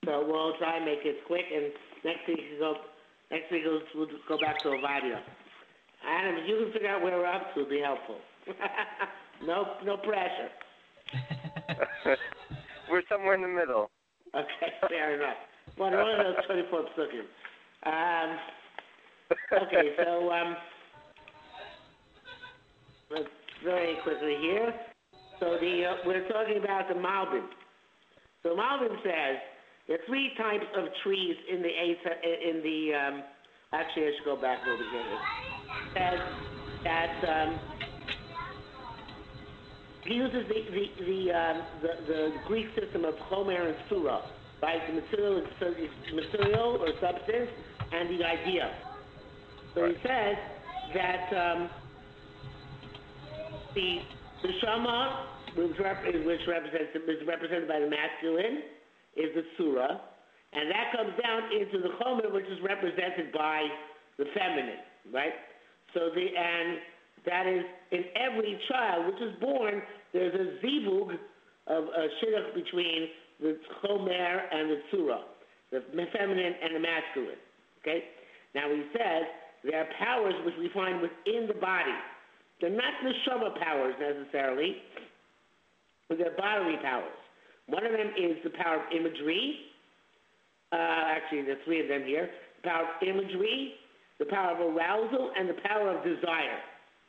So we'll try and make it quick, and next week we'll go back to Ovadia. Adam, if you can figure out where we're up to, it'd be helpful. No pressure. We're somewhere in the middle. Okay, fair enough. Well, one of those 24 psukim. Okay, so let's very quickly here. So we're talking about the Malbim. So Malbim says there are three types of trees in the actually I should go back over here. It says that he uses the Greek system of Homer and Sura, right? The material or substance and the idea. So he says that the Shama, which is represented by the masculine, is the Surah, and that comes down into the Chomer, which is represented by the feminine, right? And that is in every child which is born, there's a zivug of a shidduch between the Chomer and the Surah, the feminine and the masculine, okay? Now he says there are powers which we find within the body. They're not neshama powers necessarily, but they're bodily powers. One of them is the power of imagery. Actually, there's three of them here. The power of imagery, the power of arousal, and the power of desire.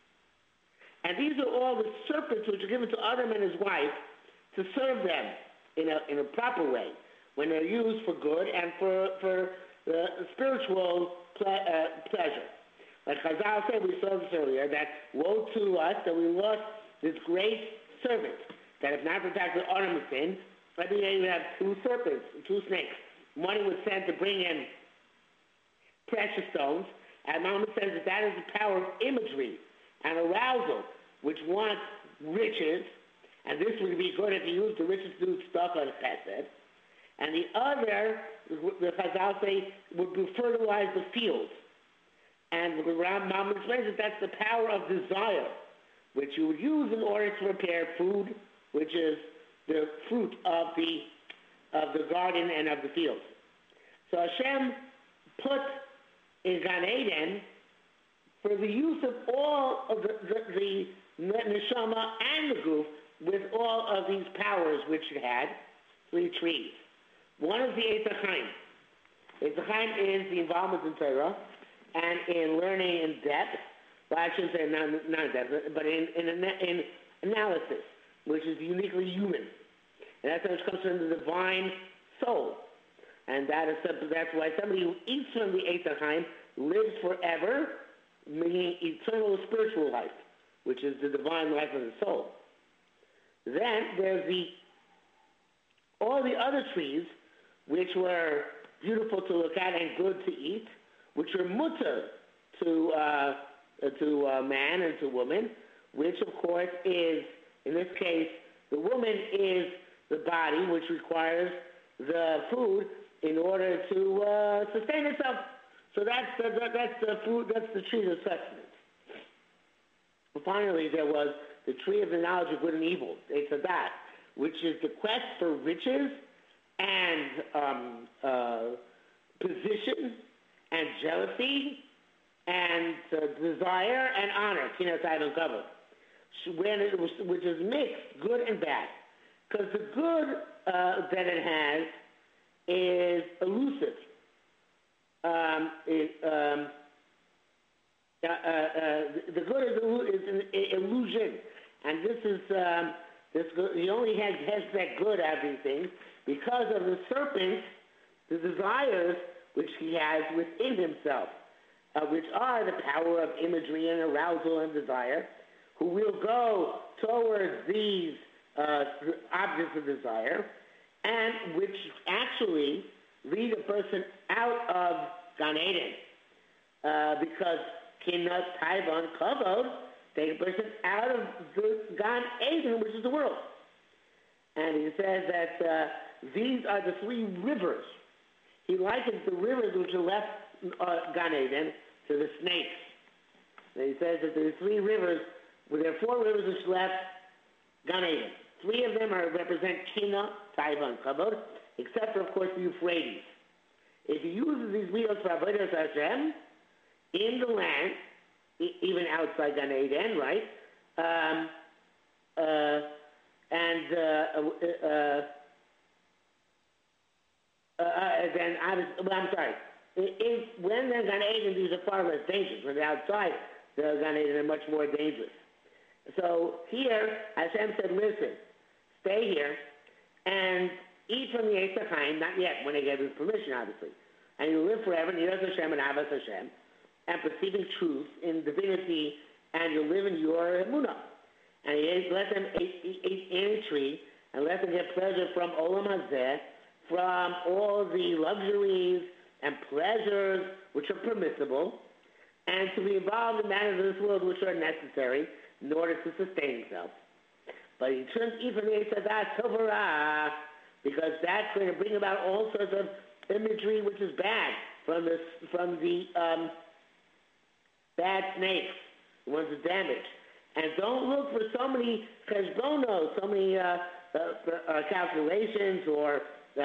And these are all the serpents which are given to Adam and his wife to serve them in a proper way when they're used for good and for the spiritual pleasure. Like Chazal said, we saw this earlier, that woe to us that we lost this great servant, that if not protected ornament sin, every day we have two serpents, two snakes. One he was sent to bring in precious stones, and Mama says that is the power of imagery and arousal, which wants riches, and this would be good if you use the riches to do stuff on a chesed. And the other, the Chazal say, would fertilize the fields. And the Rambam explains that that's the power of desire, which you would use in order to prepare food, which is the fruit of the garden and of the field. So Hashem put in Gan Eden for the use of all of the neshama and the guf with all of these powers which it had, three trees. One is the Eitz Chaim. Eitz Chaim is the involvement in Torah and in learning in depth. Well, I shouldn't say not in depth, but in analysis, which is uniquely human. And that's how it comes from the divine soul. And that's why somebody who eats from the Eitz Chaim lives forever, meaning eternal spiritual life, which is the divine life of the soul. Then there's all the other trees, which were beautiful to look at and good to eat, which are mutter to man and to woman, which of course is, in this case, the woman is the body, which requires the food in order to sustain itself. So that's the food, that's the tree of sustenance. Finally, there was the tree of the knowledge of good and evil, Eitz Hadat, which is the quest for riches and position and jealousy and desire and honor, Kinat Ivan cover, which is mixed, good and bad. Because the good that it has is elusive. The good is an illusion, and this good, he only has that good out of these things because of the serpent, the desires which he has within himself, which are the power of imagery and arousal and desire, who will go towards these objects of desire, and which actually lead a person out of Gan Eden, because Kinat Taivan Kavod take a person out of the Gan Eden, which is the world. And he says that these are the three rivers. He likens the rivers which are left Gan Eden to the snakes. And he says that there are three rivers, well, there are four rivers which left Gan Eden. Three of them represent Kina, Taivan, Kavod. except for, of course, the Euphrates. If he uses these wheels for Avodas Hashem in the land, even outside Gan Eden, right? Then I'm sorry. When they're Gan Eden, these are far less dangerous. When they're outside, the Gan Eden are much more dangerous. So here, Hashem said, listen, stay here and eat from the Eitz HaChaim, not yet, when they gave his permission, obviously. And you live forever, Niras Hashem and Avas Hashem, and perceiving truth in divinity, and you live in your Emunah. And he let them eat any tree, and let them get pleasure from Olam Hazeh, from all the luxuries and pleasures which are permissible, and to be involved in matters of this world which are necessary in order to sustain himself. But he shouldn't eat from the Eitz Tovara, because that's going to bring about all sorts of imagery which is bad from the bad snakes, the ones that damage. And don't look for so many cheshbonos, so many calculations or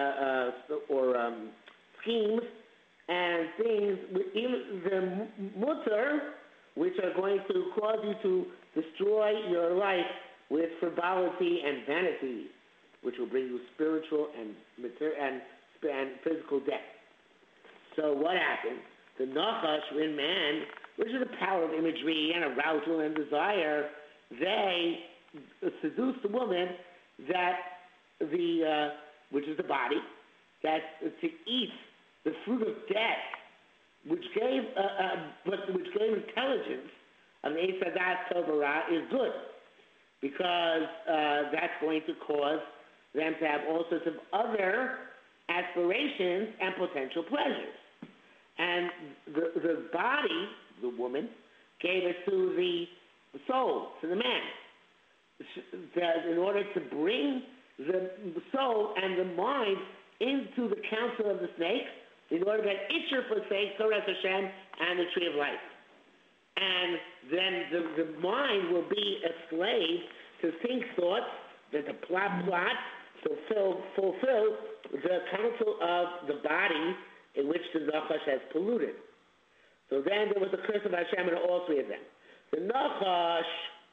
schemes and things, even the mutter, which are going to cause you to destroy your life with frivolity and vanity, which will bring you spiritual and physical death. So what happens? The nachash in man, which is the power of imagery and arousal and desire, they seduce the woman that which is the body, that to eat the fruit of death, which gave intelligence of the Eitz Tovara is good, because that's going to cause them to have all sorts of other aspirations and potential pleasures. And the body, the woman, gave it to the soul, to the man, in order to bring the soul and the mind into the counsel of the snake, in order that it should forsake Torah Hashem and the tree of life. And then the mind will be a slave to think thoughts, that the plot, to fulfill the counsel of the body in which the Nachash has polluted. So then there was the curse of Hashem in all three of them. The Nachash,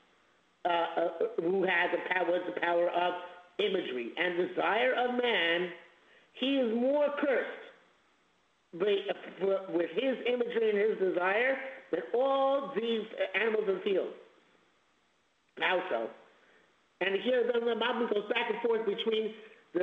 who had the power of imagery and desire of man, he is more cursed with his imagery and his desire than all these animals in the field. How so? And here the Rambam goes back and forth between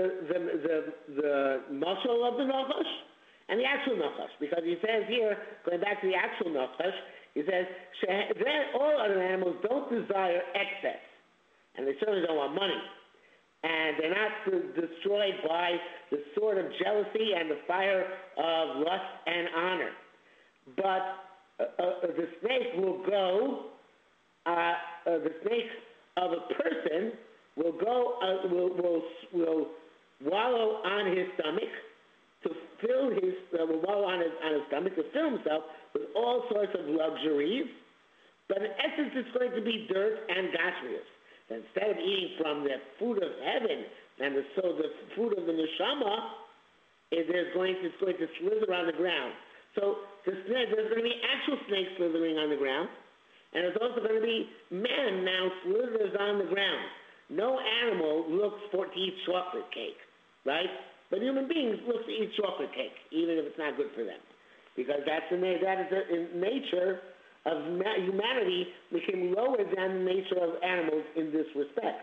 the mashal of the Nachash and the actual Nachash, because he says here, going back to the actual Nachash, he says, all other animals don't desire excess, and they certainly don't want money. And they're not destroyed by the sword of jealousy and the fire of lust and honor. But the snake will go, the snake of a person will go, will wallow on his stomach to fill will wallow on his stomach to fill himself with all sorts of luxuries. But in essence, it's going to be dirt and gashmias. Instead of eating from the food of heaven and the food of the neshama, it's going to slither on the ground. So there's going to be actual snakes slithering on the ground, and there's also going to be man now slithers on the ground. No animal looks to eat chocolate cake, right? But human beings look to eat chocolate cake, even if it's not good for them, because that is the nature of humanity became lower than the nature of animals in this respect.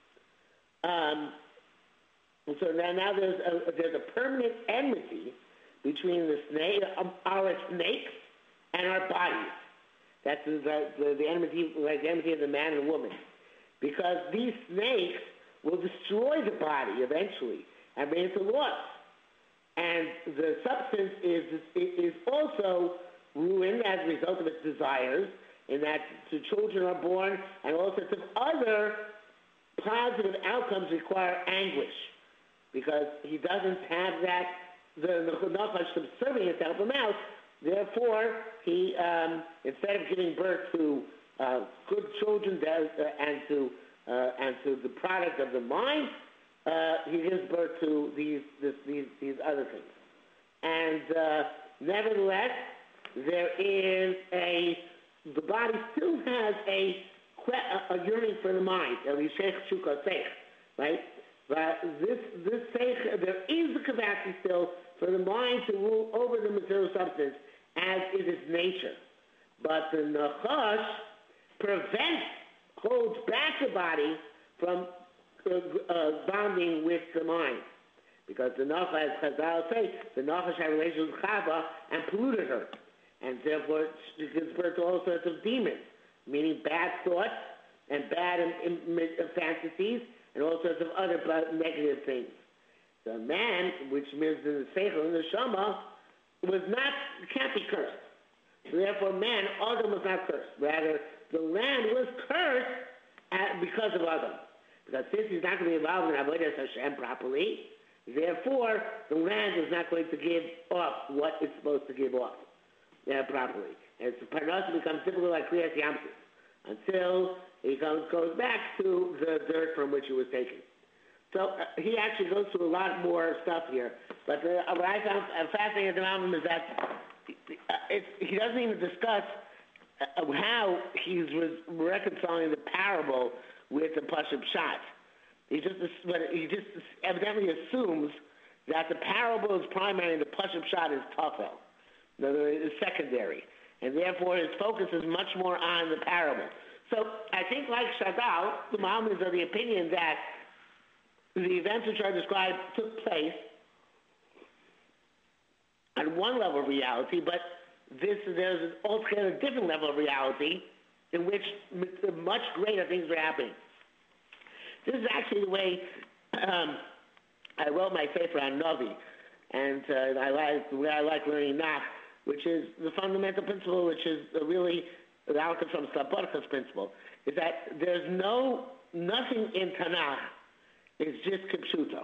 So now there's a permanent enmity between the snake, our snakes, and our bodies. That's the enmity, like the enmity of the man and woman, because these snakes will destroy the body eventually and bring it to loss. And the substance is also ruined as a result of its desires, in that the children are born, and all sorts of other positive outcomes require anguish, because he doesn't have that, the Nachash subservient to help him out. Therefore, he, instead of giving birth to good children and to the product of the mind, he gives birth to these other things. And nevertheless, the body still has a yearning for the mind, right? But this seich, there is the capacity still for the mind to rule over the material substance as is its nature. But the nachash holds back the body from bonding with the mind. Because the nachash, as Chazal say, the nachash had a relationship with Chava and polluted her. And therefore, she gives birth to all sorts of demons, meaning bad thoughts and bad fantasies and all sorts of other negative things. The man, which means the seichel and the shama, can't be cursed. So therefore, Adam was not cursed. Rather, the land was cursed because of Adam. Because since he's not going to be involved in Avodas Hashem properly, therefore, the land is not going to give off what it's supposed to give off properly. And so Parnas becomes typical like Kriyas Yamsuf until he goes back to the dirt from which it was taken. So he actually goes through a lot more stuff here. But what I found fascinating at the Rambam is that he doesn't even discuss how he's reconciling the parable with the Pashup Pshat. He just evidently assumes that the parable is primary and the Pashup Pshat is Tafel. In other words, it's secondary. And therefore his focus is much more on the parable. So I think like Shadal, the Malbim is of the opinion that the events which are described took place on one level of reality, but there's an altogether different level of reality in which much greater things are happening. This is actually the way I wrote my paper on Novi, and the way I like learning Nach, which is the fundamental principle, which is really the outcome from Slabodka's principle, is that there's nothing in Tanakh is just Kipshuto.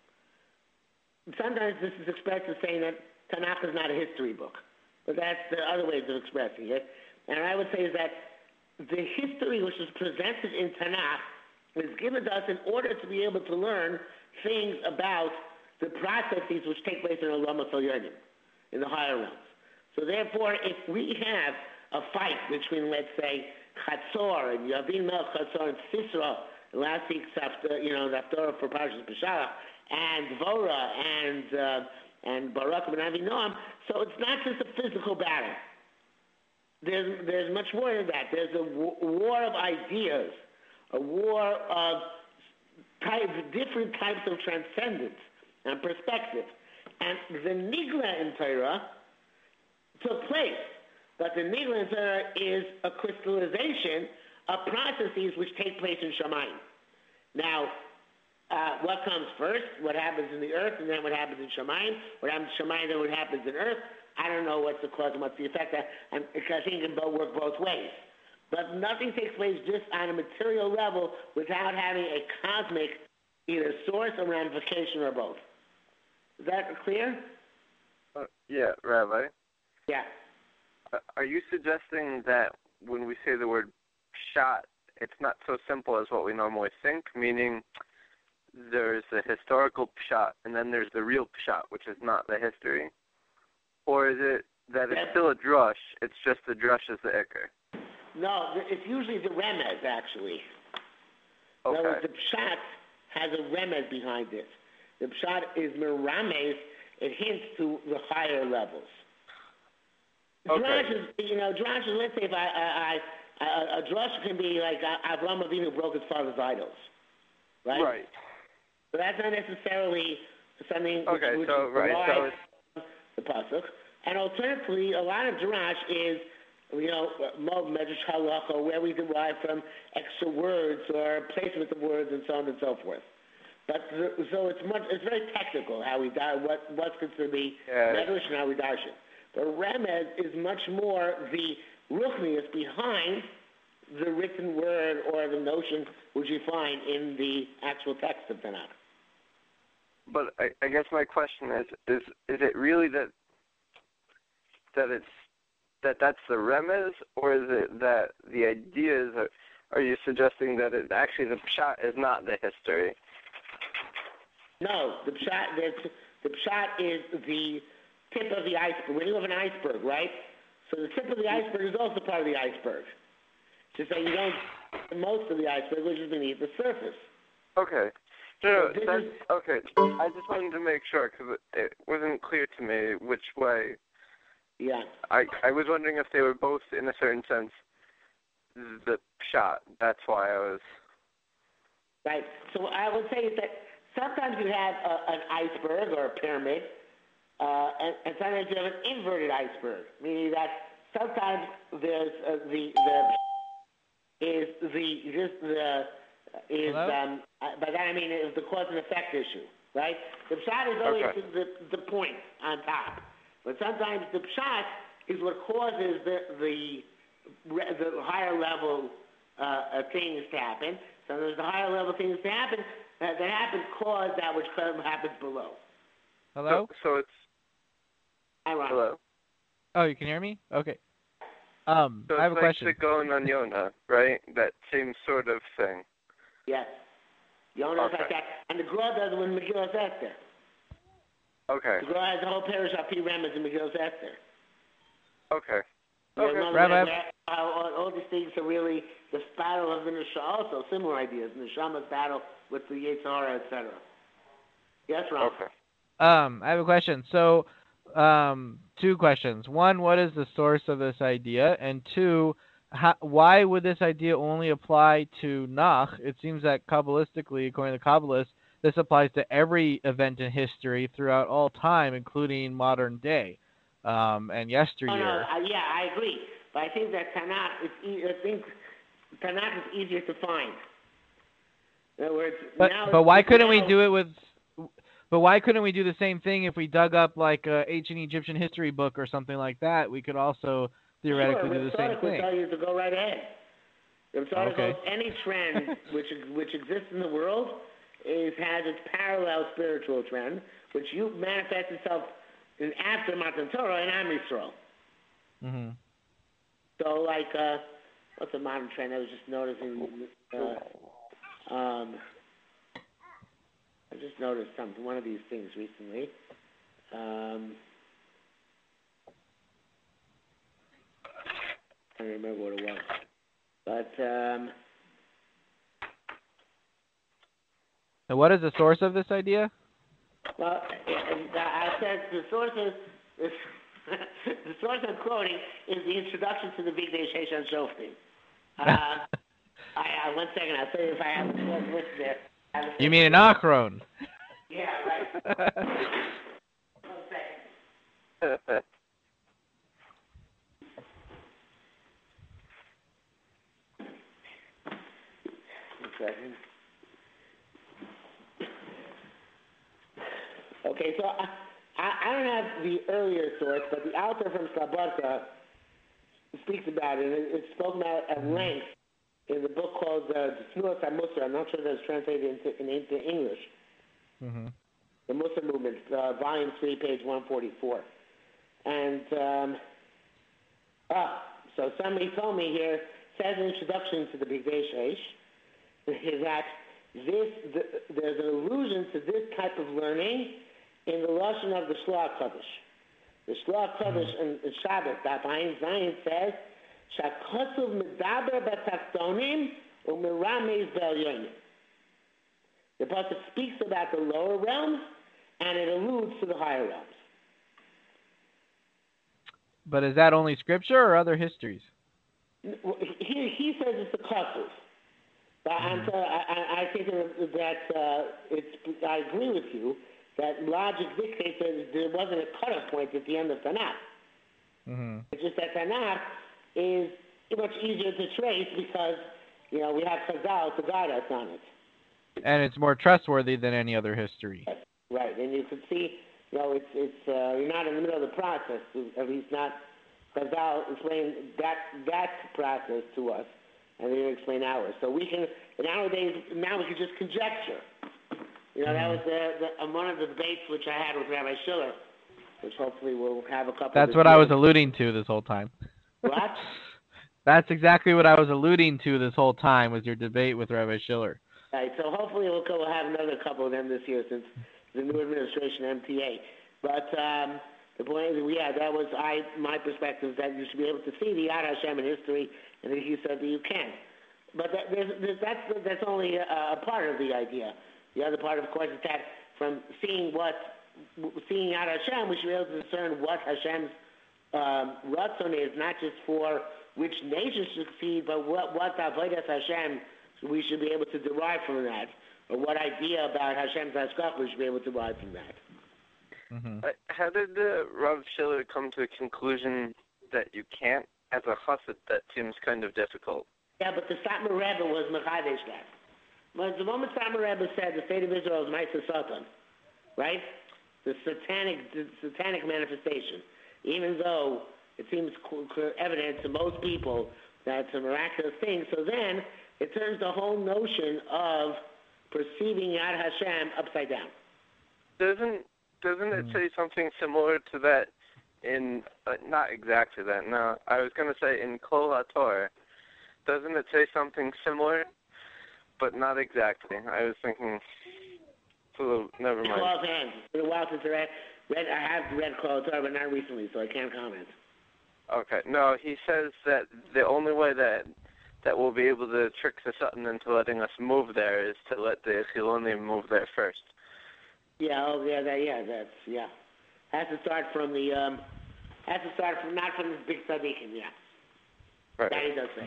Sometimes this is expressed as saying that Tanakh is not a history book, but that's the other ways of expressing it. And I would say is that the history which is presented in Tanakh is given to us in order to be able to learn things about the processes which take place in Olam HaTorah, in the higher realms. So therefore, if we have a fight between, let's say, Chatzor and Yavin Melech Chatzor and Sisra, last week's Haftorah for Parshas Beshalach, and Dvorah and Barak ben Avinoam, so it's not just a physical battle. There's much more than that. There's a war of ideas, a war of different types of transcendence and perspective. And the Nigla in Torah took place, but the Nigla in Torah is a crystallization of processes which take place in Shamayim. Now, what comes first? What happens in the earth, and then what happens in Shamayim? What happens in Shamayim, then what happens in earth? I don't know what's the cause and what's the effect. I think it can work both ways. But nothing takes place just on a material level without having a cosmic either source or ramification or both. Is that clear? Yeah, Rabbi. Yeah. Are you suggesting that when we say the word pshat, it's not so simple as what we normally think, meaning there's a historical pshat and then there's the real pshat, which is not the history? Or is it that it's still a drush, it's just the drush is the ikar? No, it's usually the remez, actually. Okay. In other words, the pshat has a remez behind it. The pshat is merames, it hints to the higher levels. Okay. Drush is, let's say if a drush can be like Avraham Avinu broke his father's idols, right? Right. So that's not necessarily something which the pasuk. And alternatively, a lot of drash is, Mob Medrash Halacha, where we derive from extra words or placement of words and so on and so forth. But so it's very technical how we what's considered to be Medrash and how we darshan. The remez is much more the ruchnius behind the written word or the notion which you find in the actual text of Tanakh. But I guess my question is it really that's the remez, or is it that the ideas are you suggesting that it actually the pshat is not the history? No, the pshat is the tip of the iceberg. When you have an iceberg, right? So the tip of the iceberg is also part of the iceberg. Just so you don't see most of the iceberg, which is beneath the surface. Okay. No, that's okay. I just wanted to make sure because it wasn't clear to me which way. Yeah. I was wondering if they were both, in a certain sense, the pshat. That's why I was. Right. So I would say is that sometimes you have an iceberg or a pyramid, and sometimes you have an inverted iceberg, meaning that sometimes there's by that I mean it's the cause and effect issue, right? The pshat is always the point on top, but sometimes the pshat is what causes the higher level things to happen. So there's the higher level things to happen that cause that which happens below. Hello? So it's. Hello? Oh, you can hear me? Okay. So I have a question. It's like Sigon on Yonah, right? That same sort of thing. Yes. Yonah's like that. And the Gra does it with Megillah Esther. Okay. The Gra has the whole parish of P. Remes in Megillah Esther. Okay. Rabbi, all these things are really the battle of the Neshama, also similar ideas. Neshama's battle with the Yetzer Hara, etc. Yes, Ron? Okay. I have a question. So, two questions. One, what is the source of this idea? And two, why would this idea only apply to Nach? It seems that Kabbalistically, according to Kabbalists, this applies to every event in history throughout all time, including modern day and yesteryear. Yeah, I agree. But I think that Tanakh is easier to find. In other words, but why couldn't we do it with? But why couldn't we do the same thing if we dug up like an ancient Egyptian history book or something like that? We could also theoretically do the same thing. Would tell you to go right ahead. Any trend which exists in the world has its parallel spiritual trend, which manifests itself in after Matan Torah and Am Yisrael. Mm-hmm. So, like, what's a modern trend? I was just noticing. I just noticed one of these things recently. I don't remember what it was. But, and what is the source of this idea? Well, I said the source is the source I'm quoting is the introduction to the Big Day Sheshan Shoftim. One second, I'll tell you if I have the source listed there. You mean an Achron? Yeah, right. 1 second. Okay, so I don't have the earlier source, but the author from Slabodka speaks about it. It's spoken about at length in the book called Tznuas HaMusar. I'm not sure if that's translated into English. Mm-hmm. The Musar Movement, Volume 3, page 144. And, so somebody told me here, says an introduction to the Big Day Sheish, is that there's an allusion to this type of learning in the Lashon of the Shloah Kodesh. The Shloah Kodesh in Shabbat, Daf Ayin Zayin says, Shakotsuv medaber b'taktonim u'merameis b'elyonim. The pasuk speaks about the lower realms, and it alludes to the higher realms. But is that only scripture or other histories? He says it's the Kotsuv. But I think that I agree with you that logic dictates that there wasn't a cutoff point at the end of Tanakh. Mm-hmm. It's just that Tanakh is much easier to trace because, we have Chazal to guide us on it. And it's more trustworthy than any other history. Right, and you can see, you're not in the middle of the process, at least not Chazal explain that process to us, and they didn't explain ours. So we can, nowadays, now we can just conjecture. That was one of the debates which I had with Rabbi Schiller, which hopefully we'll have a couple. That's what I was alluding to this whole time. What? That's exactly what I was alluding to this whole time, was your debate with Rabbi Schiller. Right, so hopefully we'll have another couple of them this year since the new administration, MTA. But the point is, that was my perspective, that you should be able to see the Yad Hashem in history, and as you said, that you can. But that's only a part of the idea. The other part, of course, is that from seeing Yad Hashem, we should be able to discern what Hashem's ratzon is, not just for which nation should succeed, but what avodas Hashem we should be able to derive from that, or what idea about Hashem's hashgacha we should be able to derive from that. Mm-hmm. How did Rav Schiller come to a conclusion that you can't? As a chassid, that seems kind of difficult. Yeah, but the Satmar Rebbe was mechadesh that. But the moment Satmar Rebbe said the state of Israel is Ma'aseh Satan, right? The satanic manifestation, even though it seems evident to most people that it's a miraculous thing, so then it turns the whole notion of perceiving Yad Hashem upside down. Doesn't it say something similar to that in, not exactly that, no, I was going to say in Kol HaTorah, doesn't it say something similar, but not exactly? I was thinking, it's a little, never mind. It's been a while since I have read Kol HaTorah, but not recently, so I can't comment. Okay, no, he says that the only way that we'll be able to trick the Satan into letting us move there is to let the Chilonim move there first. Yeah, Has to start from not from the big tzaddikim, yeah. Right. That he does say.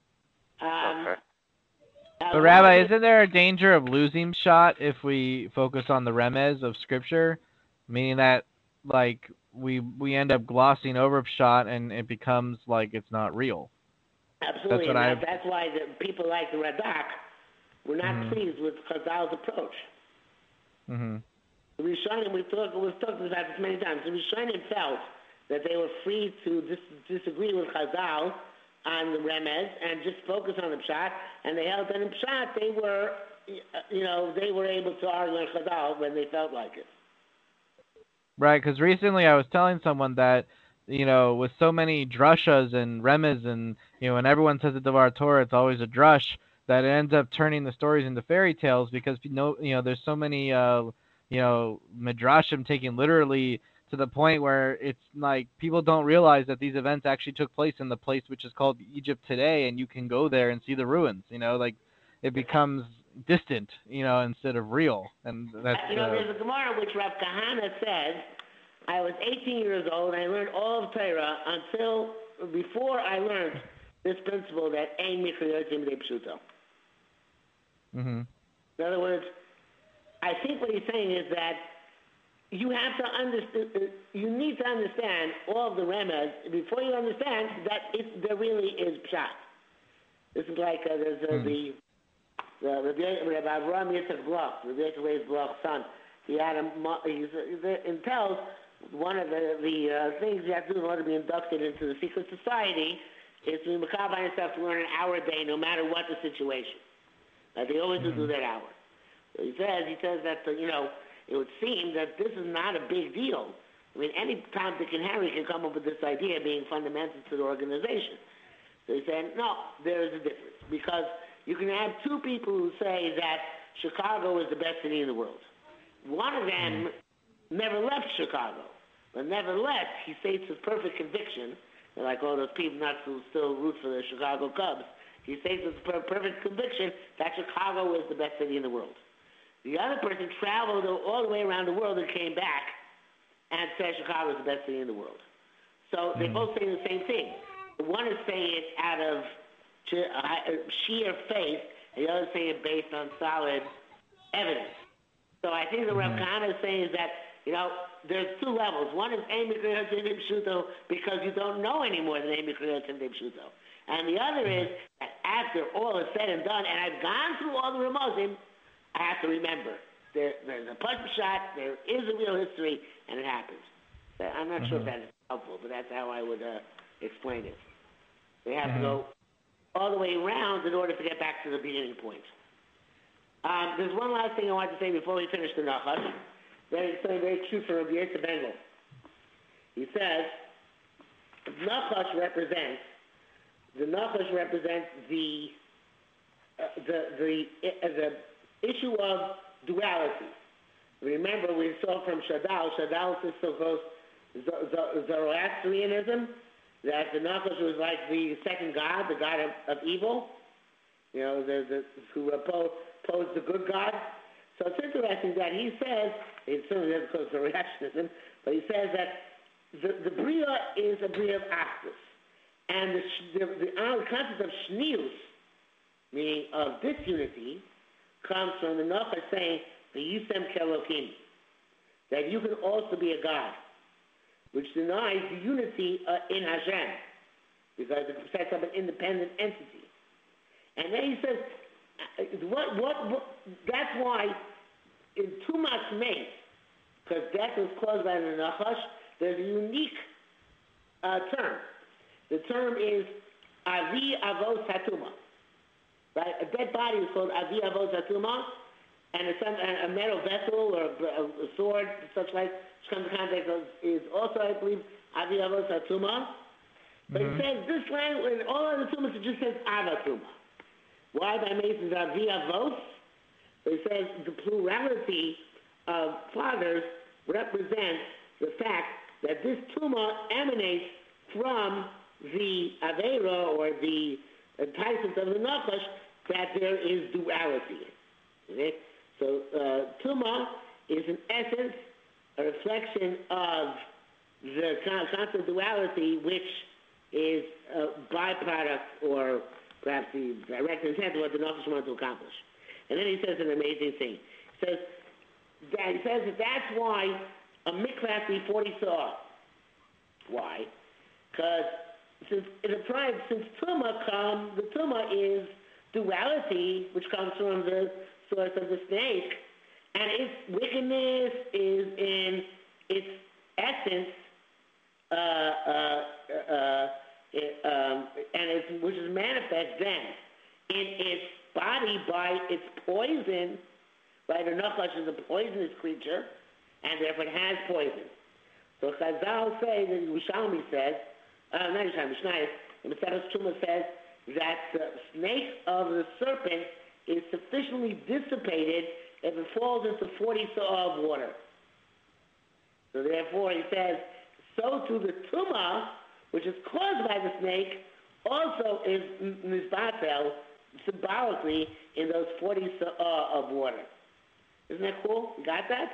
Okay. But Rabbi, isn't there a danger of losing shot if we focus on the remez of Scripture, meaning that like we end up glossing over shot and it becomes like it's not real? Absolutely, that's why the people like the Radak were not pleased with Chazal's approach. Mm-hmm. The Rishonim, we've talked about this many times. The Rishonim felt that they were free to disagree with Chazal on the remez and just focus on the pshat, and they held that in pshat they were able to argue on Chazal when they felt like it. Right, because recently I was telling someone that, with so many drushas and remez and, when everyone says the Devar Torah, it's always a drush, that it ends up turning the stories into fairy tales because, there's so many, midrashim taken literally to the point where it's like people don't realize that these events actually took place in the place which is called Egypt today, and you can go there and see the ruins, it becomes distant, instead of real. And that's there's a Gemara which Rav Kahana says, I was 18 years old and I learned all of Torah before I learned this principle that Ein Michayotim de Pshuto. Mm-hmm. In other words, I think what he's saying is that you have to understand, you need to understand all of the remez before you understand that there really is pshat. This is like there's the Rabbi Avraham Yitzchak Bloch, Rabbi Yitzchak Bloch's son. He had in tells one of the things you have to do in order to be inducted into the secret society is to be makabel on yourself to learn an hour a day, no matter what the situation. They always do that hour. So he says that it would seem that this is not a big deal. I mean, any Tom, Dick, and Harry can come up with this idea being fundamental to the organization. So he said, no, there is a difference. Because you can have two people who say that Chicago is the best city in the world. One of them never left Chicago. But nevertheless, he states with perfect conviction, like all those people nuts who still root for the Chicago Cubs, he states with perfect conviction that Chicago is the best city in the world. The other person traveled all the way around the world and came back and said Chicago is the best city in the world. So they both say the same thing. One is saying it out of sheer faith, and the other is saying it based on solid evidence. So I think the Rav Kahana is saying is that, there's two levels. One is Ein Michayotim de Pshuto because you don't know any more than Ein Michayotim de Pshuto. And the other is that after all is said and done, and I've gone through all the Ramazim, I have to remember there's a punch shot, there is a real history, and it happens. I'm not sure if that is helpful, but that's how I would explain it. They have to go all the way around in order to get back to the beginning point. There's one last thing I want to say before we finish the Nachash. Very true for Rabbi Yosef Bengel. He says the Nachash represents the issue of duality. Remember, we saw from Shadal is so close Zoroastrianism, that the Nachash was like the second god, the god of evil, who opposed the good God. So it's interesting that he says, it certainly doesn't call Zoroastrianism, but he says that the Bria is a Bria of Achdus. And the concept of Shnius, meaning of disunity, comes from the Nachash saying, the Yisem Kelokim, that you can also be a God, which denies the unity in Hashem, because it sets up an independent entity. And then he says, that's why in Tumas Meis, because death is caused by the Nachash, there's a unique term. The term is Avi Avos Hatuma. Right? A dead body is called Avi Avos Hatuma, and a metal vessel or a sword, such like, which comes in contact is also, I believe, Avi Avos Hatuma. But it says this language, all other tumas, it just says Avatuma. Why by Masons Avi Avos? It says the plurality of fathers represents the fact that this tuma emanates from the Avera or the enticement of the Nachash, that there is duality. Okay? So tuma is in essence a reflection of the concept of duality, which is a byproduct or perhaps the direct intent of what the Nachash wanted to accomplish. And then he says an amazing thing. He says that that's why a mikvah has to be 40 sa'ah. Why? Because since Tuma the Tuma is duality, which comes from the source of the snake, and its wickedness is in its essence, which is manifest then in its body by its poison. Right, the Nachash is a poisonous creature, and therefore it has poison. So Chazal say, the Yerushalmi says, not Yerushalmi, Mishnayos, the Maseches Truma says that the snake of the serpent is sufficiently dissipated if it falls into 40 sa'ah of water. So therefore he says, so too the Tumah, which is caused by the snake, also is Nizbatel, symbolically, in those 40 sa'ah of water. Isn't that cool? You got that?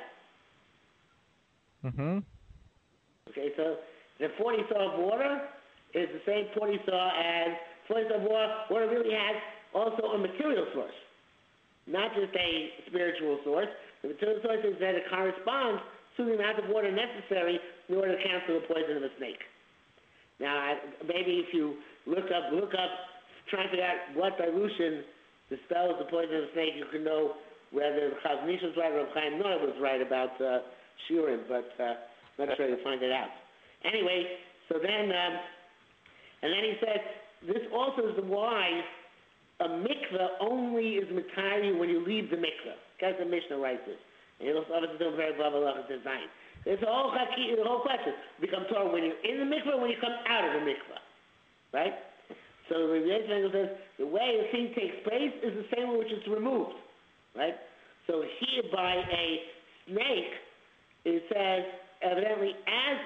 Mm-hmm. Okay, so the 40 sa'ah of water is the same 40 sa'ah as 40 sa'ah of water. Water really has also a material source, not just a spiritual source. The material source is that it corresponds to the amount of water necessary in order to cancel the poison of a snake. Now, maybe if you look up, try to figure out what dilution dispels the poison of a snake, you can know whether Chazon Ish was right or Chaim Noah was right about Shurim, but I'm not sure you'll find it out. Anyway, so then, and then he says, this also is why a mikveh only is matari when you leave the mikveh. That's the Mishnah writes this. And he'll obviously do a very blah, blah, blah, design. It's the whole question. Become Torah when you're in the mikveh or when you come out of the mikveh. Right? So the Rebbe Yisrael says, the way a thing takes place is the same way which it's removed. Right? So here by a snake, it says, evidently, as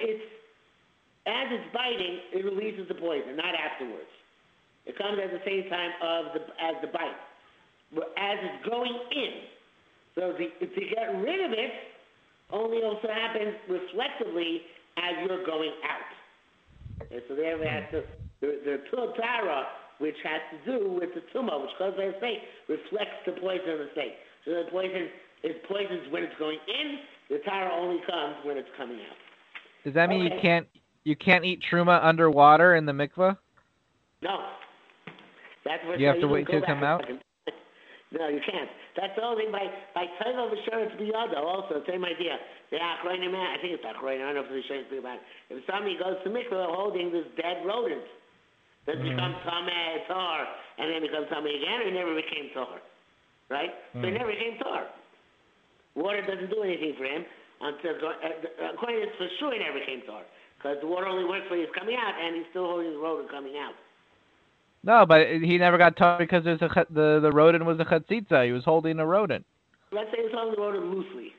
it's biting, it releases the poison, not afterwards. It comes at the same time as the bite. But as it's going in, so to get rid of it only also happens reflectively as you're going out. Okay, so there we have the Tara, which has to do with the Tumah, which caused by the snake, reflects the poison of the snake. So the poison is poisons when it's going in, the Tara only comes when it's coming out. Does that mean you can't eat truma underwater in the mikveh? No. That's what you have to wait till it come out? No, you can't. That's the only thing by title of assurance biyada also, same idea. The Achronim, I think it's Achronim, I don't know if the assurance about it. If somebody goes to mikveh holding this dead rodent, then it becomes Tameh, Tar, and then becomes Tameh again, it never became Tar. Right? So it never became Tar. Water doesn't do anything for him until, according to this, for sure he never became Tar. Because the water only works when he's coming out, and he's still holding the rodent coming out. No, but he never got tar because there's the rodent was a chatzitza. He was holding a rodent. Let's say it's on the road loosely.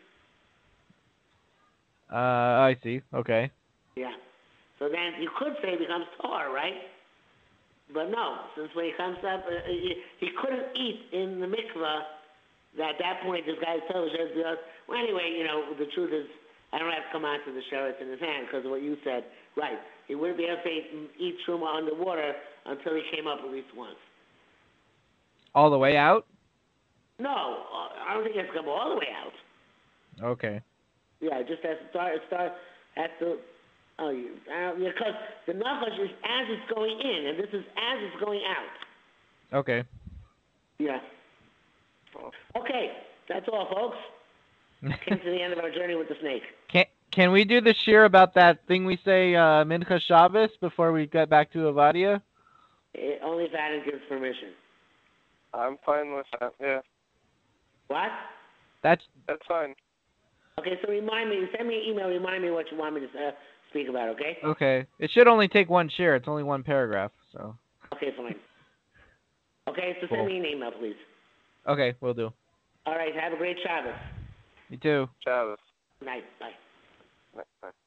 I see. Okay. Yeah. So then you could say it becomes tar, right? But no, since when he comes up, he couldn't eat in the mikvah. At that point, this guy's told us, well, anyway, the truth is, I don't have to come onto the sheretz in his hand because of what you said. Right. He wouldn't be able to eat truma underwater until he came up at least once. All the way out? No, I don't think it has to come all the way out. Okay. Yeah, it just has to start at the, because the nachash is as it's going in, and this is as it's going out. Okay. Yeah. Okay, that's all, folks. Came to the end of our journey with the snake. Can we do the shir about that thing we say Mincha Shabbos before we get back to Avadia? Only if Adam gives permission. I'm fine with that. Yeah. What? That's fine. Okay, so send me an email, remind me what you want me to speak about, okay? okay. It should only take one shir. It's only one paragraph, so. Okay, fine. Okay, so send me an email, please. Okay, will do. All right, have a great Shabbos. You too. Shabbos. Good night. Bye. Bye.